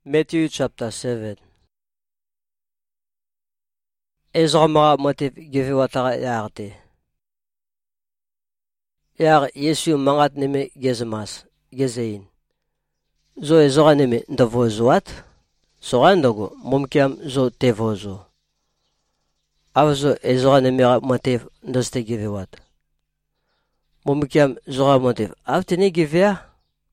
Matthew chapter 7. Ezra motif give watara yaarte. Yar Yesu mangat neme gezmas, gezein. Zo ezora neme ndavozuat, sorandogo mumkiam zo tevozo. Avzo ezora neme motif ndoste give wat. Mumkiam zora motif aftene givea.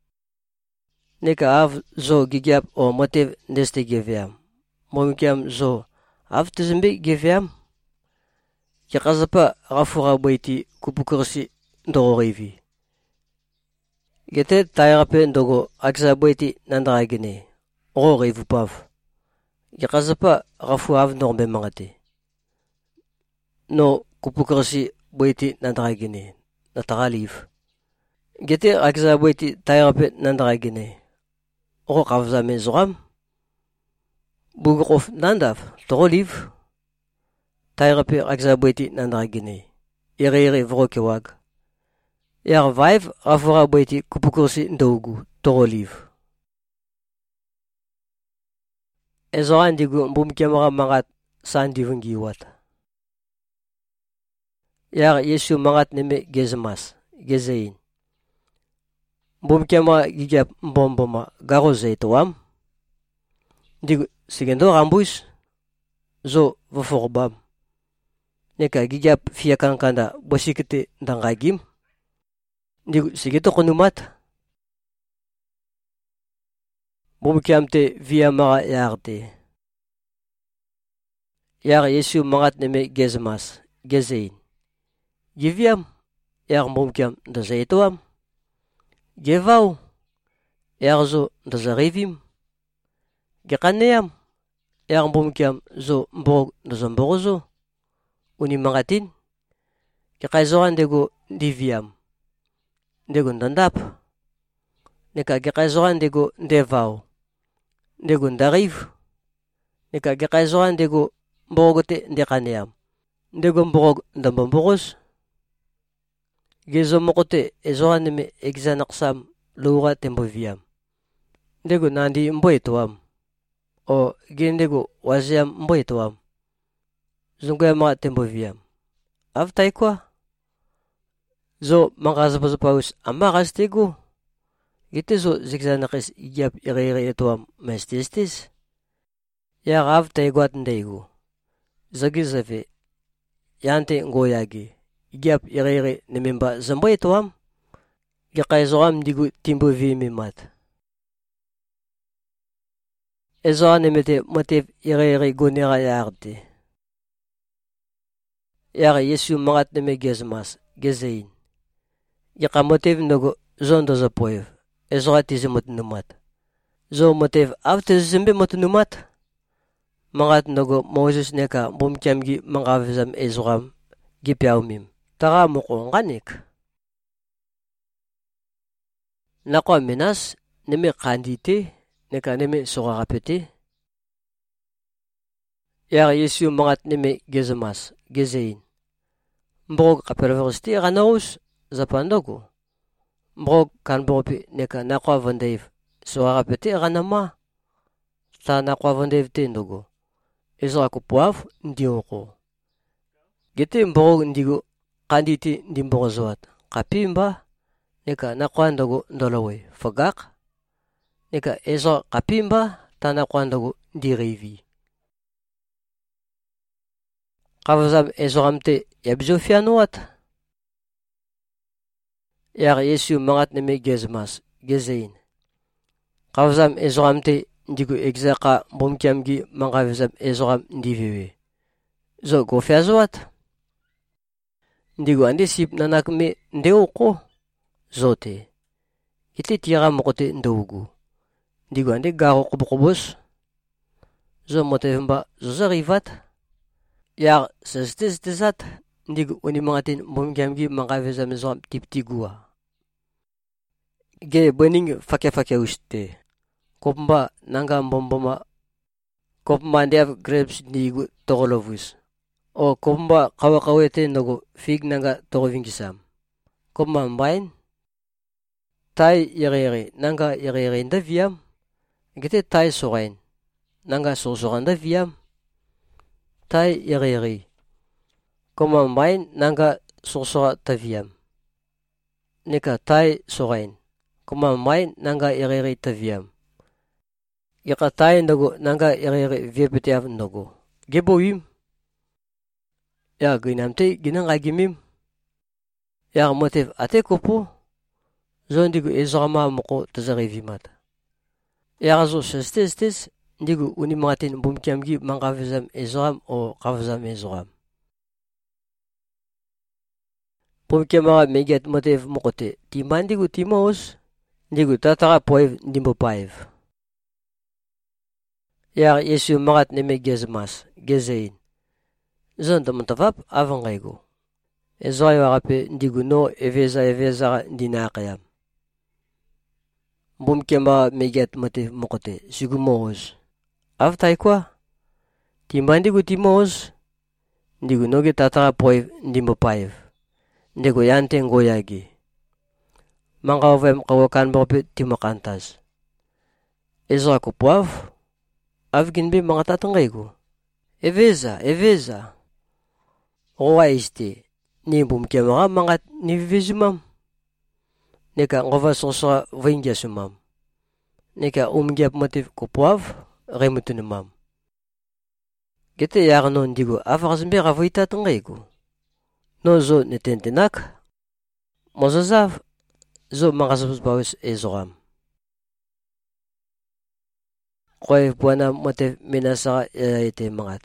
Neka av zo gigiap o motif neste giveam. Mumkiam zo aftizimbi giveam. Yakazapa rafura baiti kupukursi ndogorivi. Gete tayrape ndogo aksa baiti nandragine. Rorivu pav. Yakazapa rafu av norbe mangate. No kupukursi baiti nandragine. Nataraliv. Gete aksa baiti tayrape nandragine. O kavza mezoram. Bugrof nandaf toroliv. Tayrape aksa baiti nandragine. Ire vrokewag. Yar vaiv rafura baiti kupukursi ndogu toroliv. Ezoran digu mbumkemara mangat sandivungi wat. Yar Yesu mangat neme gezmas, gezein. Mbumkemara gigap mbomboma garoze toam. Digu sigendo rambus. Zo voforbam. Neka gigap fiakankanda bosikete dangagim. Digu sigito konumat. Mbumkiamte via mara yarte. Yar Yesu mangat neme gezmas, gezein. Giviam, yar mbumkiam dazaitoam. Gevau, yar zo dazarivim. Gekaneam, yar mbumkiam zo mborog dazamborozo. Uni mangatin. Gekaizoran dego diviam. Dego ndandap. Neka gekaizoran dego devau. Dego ndariv. Neka gekaizoran dego mborogote ndekaneam. Dego mborog ndambamboros. Gezo mokote ezoran neme exanaksam loura temboviam. Dego nandi mboetoam. O gendego waziam mboetoam. Zungema temboviam. Avtai kwa? Zo mangazapazapawis amaras tego. Gite zo zigzanakis igyap ire etoam mestistis. Yar avtai guatndego. Zagizafe. Yante ngoyagi. Igyap ire nememba zambo etoam. Gakaizoram digu timbovi mimat. Ezoa nemete motif ire gonera yarte. Yar Yesu mangat neme gezmas, gezein. Yaka motiv nogo zondo zapoev. Ezora tizimot numat. Zo motiv avtizimbe mot numat. Mangat nogo Moses neka bumkiamgi mangavizam ezoram gipiaumim. Tara moko nganik. Nakwa menas neme kandite neka neme sorarapete. Yar Yesu mangat neme gezmas, gezein. Mbrog kapelversti ranaus zapandogo. Mbrog kanbopi neka nakwa vandev sorarapete ranama. Ta nakwa vandev tendogo. Ezra kupuaf ndioko. Gete mbrog ndigo kanditi ndimborozoat. Kapimba neka nakwa ndogo ndolowe. Fagak. Neka Ezra kapimba ta nakwa ndogo ndirevi. Kavazam ezoramte yabzofianuat. Yar Yesu mangat neme gezmas, gezein. Kavazam ezoramte ndigu exaka mbumkiamgi mangavizam ezoram ndiviwe. Zo gofiazuat. Ndigu ande sip nanakme ndeoko. Zote. Ite tira mokote ndougu. Ndigu ande garo kubukubus. Zo motevimba zozarivat. Yar sestizat ndigu unimangatin mbumkiamgi mangavizam ezoram tiptigua. Ge bening fake uste. Kopmba nanga mbomboma. Kopmba ndev grapes ndigu togolovus. O kopmba kawakawete nogo fig nanga togovingisam. Kopmba mbain. Tai ire nanga ire ndaviam. Gite tai sorain nanga sosoranda viam tai iri koma main nanga sosora taviam nika tai sorain koma main nanga iri taviam yaka tai nago nanga iri viepetiav nago geboim ya ginamte ginang agimim ya motiv ate kopo zondigo ezorama moko tazari vimat ya zo sestes ndigu unimatin bumkiamgi mangavizam ezoram o kavzam ezoram bumkiamaga meget motiv mokote timandigu timos ndigu tatara poev ndimbo paev ya Yesu magat neme gezmas gezein zonda montavap avangaigo ezoy warape ndigu no eveza ndinaqyam bumkiamaga meget motiv mokote sigumos Aftai kwa timbandigu timos ndigu nogi tatara poev ndimbo paev ndigu yante ngoyagi mangavem kawakan bope timakantas ezra kupuav avginbe mangatatangaigu eveza owa iste nimbum kemaga mangat nivizumam neka ngova sosra vingasumam neka umgiap motiv kupuav remutunumam gete yarno ndigo avazmbe ravoita tangaigu nozo netentenak mozazav zo mangasabus bawis ezoram qoy buana motiv minasa ete mangat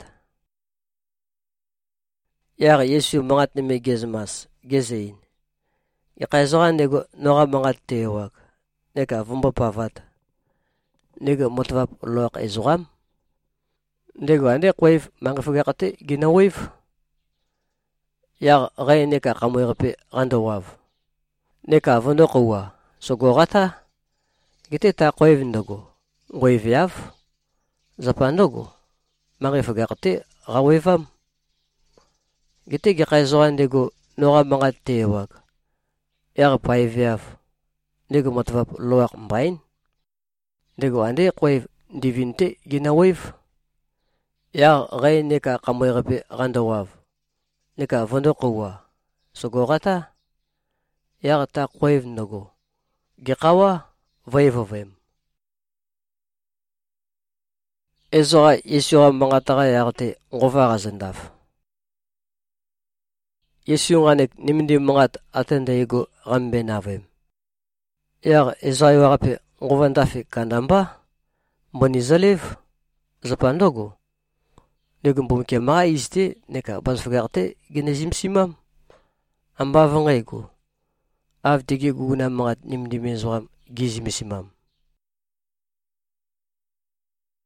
yar Yesu mangat neme gezmas gezein yaqaizoran nego noga mangat tewak neka vumba pavat nega motvap loq ezoram ndego ande qoyf mangafagaqate ginawif ya ray neka qamoyrape randawav neka vondo qwa sogorata gite ta qoyv ndago ngoyviaf zapandogo mangafagaqate rawefam gite giqaizoran ndego noga mangat tewak ya payviaf ndego motvap loq mbain ndego ande qoyv divinte ginawif ya ray neka qamoyrape randawav neka vondo qwa sogorata ya ta qoyv nago giqawa vaivovem ezora Yesu mangatara yarte ngova zandaf Yesu nganek nimindi mangat atendaigo rambe navem ya ezai warape ngova ndafi kandamba bonizalev zapandogo Negumbum kema iste neka basfagarte genezim simam amba vangaigo avdigi guna mangat nimdimezoram gizim simam